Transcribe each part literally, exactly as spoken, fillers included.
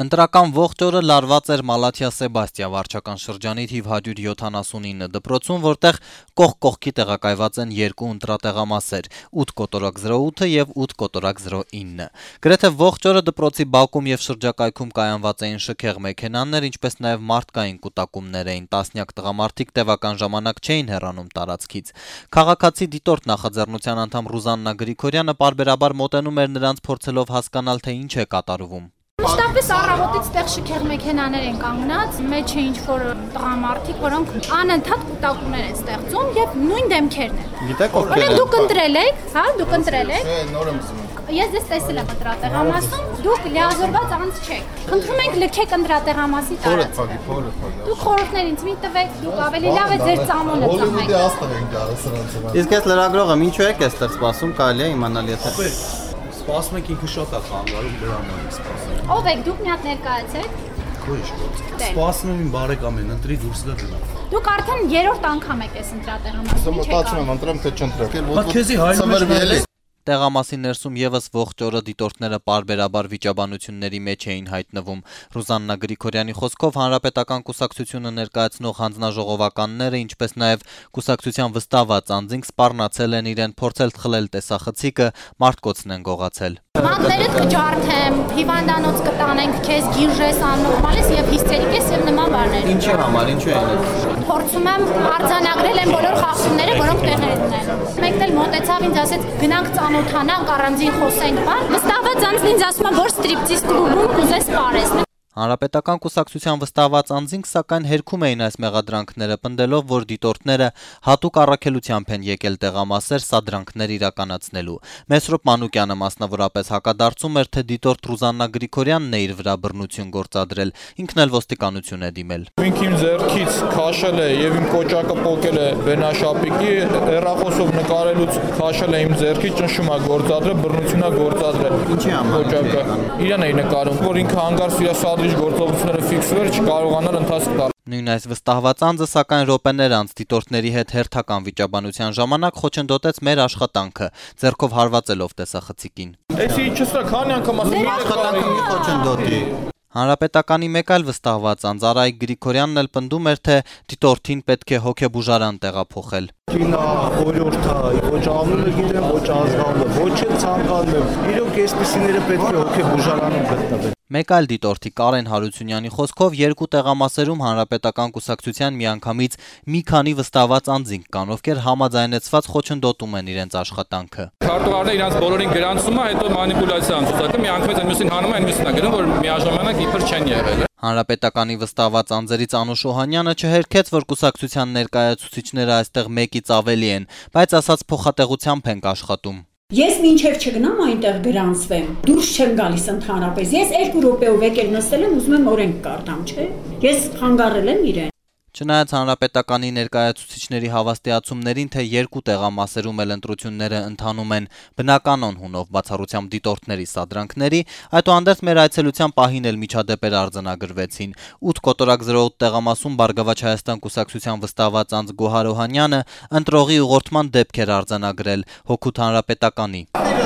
Ընտրական ողջ օրը լարված էր Մալաթիա Սեբաստիա վարչական շրջանի թիվ հարյուր յոթանասունինը դպրոցում, որտեղ կողք կողքի տեղակայված են երկու ընտրատեղամասեր՝ ութ կոտորակ զրո ութը եւ ութ կոտորակ զրո ինը։ Գրեթե ողջ օրը դպրոցի բակում եւ շրջակայքում կայանված էին շքեղ մեքենաներ, ինչպես նաեւ մարդկային կուտակումներ էին։ Տասնյակ տղամարդիկ տևական ժամանակ չէին հեռանում տարածքից։ Քաղաքացի դիտորդ նախաձեռնության անդամ Ռուզաննա Գրիգորյանը պարբերաբար մոտենում էր նրանց, փորձելով հասկանալ, թե ինչ է կատարվում։ Մշտապես առավոտից տեղ շքեղ մեքենաներ են կանգնած, մեջ է ինչ-որ տղամարդիկ, որոնք անընդհատ կուտակումներ են ստեղծում եւ նույն դեմքերն են։ Գիտեք ովքեր են։ Դուք ընտրել եք, հա, դուք ընտրել եք։ Չէ, նոր եմ զգում։ Ես դες տեսել եմ ընտրատեղամասում, դուք լիազորված անձ չեք։ Խնդրում ենք լքեք ընտրատեղամասի տարածքը։ Փորը, փորը, փորը։ Դուք խորհուրդներ ինձ մի տվեք, դուք ավելի լավ է ձեր ծամոնը ծամեք։ Հոլիվուդի աստղ են գալու սրանց։ Իսկ ես լրագրողը ինչու եք այստեղ սպասում, կարելի է իմանալ եթե։ Սպասում եք ինքը շատ է խանգարում դրանում ենք սպասում։ Ով եք դուք մի հատ ներկայացեք։ Քույր։ Սպասում եմ իմ բարեկամին, ընտրի դուրս գա գնա։ Դուք արդեն երրորդ անգամ եք այս ընտրատեղամասում, ինչ եք Մտածում եմ, ընտրեմ թե չընտրեմ։ Բա քեզի հայրը Տեղամասի ներսում եւս ողջ օրը դիտորդները պարբերաբար վիճաբանությունների մեջ էին հայտնվում։ Ռուզաննա Գրիգորյանի խոսքով հանրապետական կուսակցությունը ներկայացնող հանձնաժողովականները, ինչպես նաեւ կուսակցության վստահված անձինք սպառնացել են իրեն, փորձել թխել տեսախցիկը, մարդկոցն են գողացել։ Մատներդ կջարդեմ, հիվանդանոց կտանենք, քեզ գիրժես աննորմալ ես եւ հիստերիկ ես եւ նման բաներ։ Ինչի համար, ինչու են։ Փորձում եմ արձանագրել են բոլոր խախտումները, որոնք տեղի են ունենում։ Մեկն էլ մոտեցավ ինձ ասեց գնանք ծանոթանանք, առանձին խոսենք բան։ Վստահված անձն ինձ ասում է, որ ստրիպտիզ կլուբում կուզես պարես։ Հանրապետական կուսակցության վստահված անձինք սակայն հերքում էին այս մեղադրանքները, պնդելով, որ դիտորդները հատուկ առաքելությամբ են եկել տեղամասեր սադրանքներ իրականացնելու։ Մեսրոպ Մանուկյանը մասնավորապես հակադարձում էր, թե դիտորդ Ռուզաննա Գրիգորյանն է իր վրա բռնություն գործադրել, ինքն էլ ոստիկանություն է դիմել։ Ինքն իմ ձեռքից քաշել է եւ իմ կոճակը պոկել է բենաշապիկի, հեռախոսով նկարելուց քաշել է իմ ձեռքից, ճնշում է գործադրել, բռնություն է գործադրել։ Ինչի համար։ Կոճակը իրան էի նկարում, որ ինքը հանգարց իր սադրիչ գործողությունները ֆիքսվել չկարողանար ընթացք տալ։ Նույն այս վստահված անձը սակայն րոպեներ անց դիտորդների հետ հերթական վիճաբանության ժամանակ խոչընդոտեց մեր աշխատանքը, ձեռքով հարվածելով տեսախցիկին։ Էսի ինչու՞ քանի անգամ ասում եմ Աշխատանքը մի խոչընդոտի։ Հանրապետականի մեկ այլ վստահված անձ Արայիկ Գրիգորյանն էլ պնդում էր, թե դիտորդին պետք է հոգեբուժարան տեղափոխել։ Կինա, օրորթա, ոչ անունը գիտեմ, ոչ ազգանունը, ոչ էլ ցանկանում եմ։ Իրոք այսպիսիները պետք է հոգեբուժարանում գտնվեն։ Մեկ այլ դիտորդի Կարեն Հարությունյանի խոսքով երկու տեղամասերում հանրապետական կուսակցության միանգամից մի քանի վստահված անձինք կան, ովքեր համաձայնեցված խոչընդոտում են իրենց աշխատանքը։ Քարտուղարները իրանց բոլորին գրանցում է, հետո մանիպուլյացիա են ցուցակում, միանգամից այնուսին հանում են, այնուսին է գրում, որ միաժամանակ իբր չեն եղել։ Հանրապետականի վստահված անձերից Անուշ Օհանյանը չհերքեց, որ կուսակցության ներկայացուցիչները այստեղ մեկից ավելի են, բայց ասաց փոխատեղությամբ ենք աշխատում։ Ես մինչև չգնամ այնտեղ գրանցվեմ, դուրս չեմ գալիս ընդհանրապես, ես երկու րոպեով եկել նստել եմ, ուզում եմ օրենք կարդամ, չէ՞։ Ես խանգարել եմ իրեն։ Չնայած հանրապետականի ներկայացուցիչների հավաստիացումներին, թե երկու տեղամասերում էլ ընտրությունները ընթանում են բնականon հունով բացառությամբ դիտորդների սադրանքների, այդուհանդերձ մեր այցելության պահին էլ միջադեպեր արձանագրվեցին։ ութ կոտորակ զրո ութ տեղամասում Բարգավաճ Հայաստան կուսակցության վստահված անձ Գոհար Օհանյանը ընտրողի ուղղորդման դեպք էր արձանագրել հօգուտ հանրապետականի։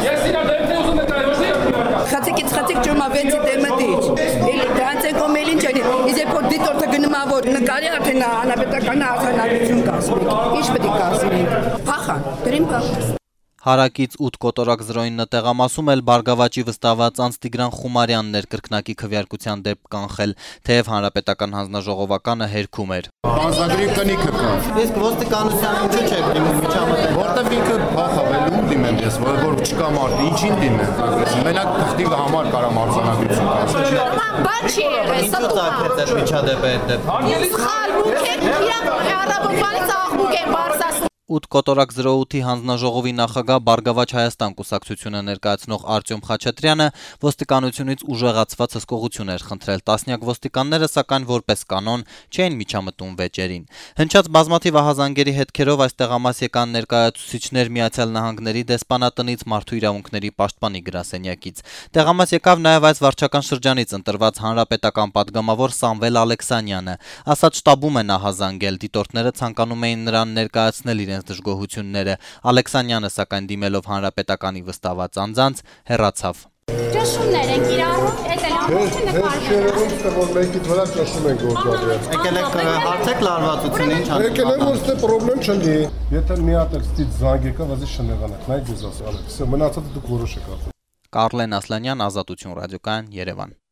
Խացիկից խացիկ ջոմավեցի դեմդիչ։ Էլի դրանց եկոմ էլին չեն։ Իզե փոտ դիտորդը գնում ավոր նկարի արդեն հանրապետական արձանագրություն կազմի։ Ինչ պետք է կազմի։ Փախան, դրին փախ։ Հարակից ութ կոտորակ զրո ինը տեղամասում էլ Բարգավաճի վստահված անձ Տիգրան Խումարյանն էր կրկնակի քվեարկության դեպք կանխել, թեև հանրապետական հանձնաժողովականը հերքում էր։ Հանձնագրի կնիքը կա։ Իսկ ոստիկանության ինչու չեք դիմում միջամտել։ Որտեվ ինքը փախավել ու դիմեմ ես, որ որ չկա մարդ, ինչին դիմեմ։ Մենակ թղթի համար կարամ արձանագրություն կազմել։ Բան չի եղել, Ինչու ծագեց այդ միջադեպը այդ դեպքում։ սխալմունք է, իրանք առավոտվանից աղմուկ են բարսասում։ ութ կոտորակ զրո ութի հանձնաժողովի նախագահ Բարգավաճ Հայաստան կուսակցությունը ներկայացնող Արտյոմ Խաչատրյանը ոստիկանությունից ուժեղացված հսկողություն էր խնդրել։ Տասնյակ ոստիկանները սակայն որպես կանոն չէին միջամտում վեճերին։ Հնչած բազմաթիվ ահազանգերի հետքերով այս տեղամաս եկան ներկայացուցիչներ Միացյալ Նահանգների դեսպանատնից մարդու իրավունքների պաշտպանի գրասենյակից։ Տեղամաս եկավ նաև այս վարչական շրջանից ընտրված հանրապետական падգամավոր Սամվել Ալեքսանյանը։ Ասաց շտաբում են ահազանգել, դիտորդները ցանկանում էին նրան ներկայացնել իրենց դժգոհությունները։ Ալեքսանյանը սակայն դիմելով հանրապետականի վստահված անձանց հեռացավ։ Ճշումներ են կիրառում, էդ էլ ամբողջը նկարվում։ Ես որ մեկից վրա ճաշում են գործադրել։ Եկել եք հարցեք լարվածությունը ինչ անցնում։ Եկել եմ որ ստե պրոբլեմ չլինի։ Եթե մի հատ էլ ստից զանգ եկա, վազի շնեղանակ, նայ դուզ ասել։ Մնացածը դուք որոշեք։ Կարլեն Ասլանյան, Ազատություն ռադիոկայան, Երևան։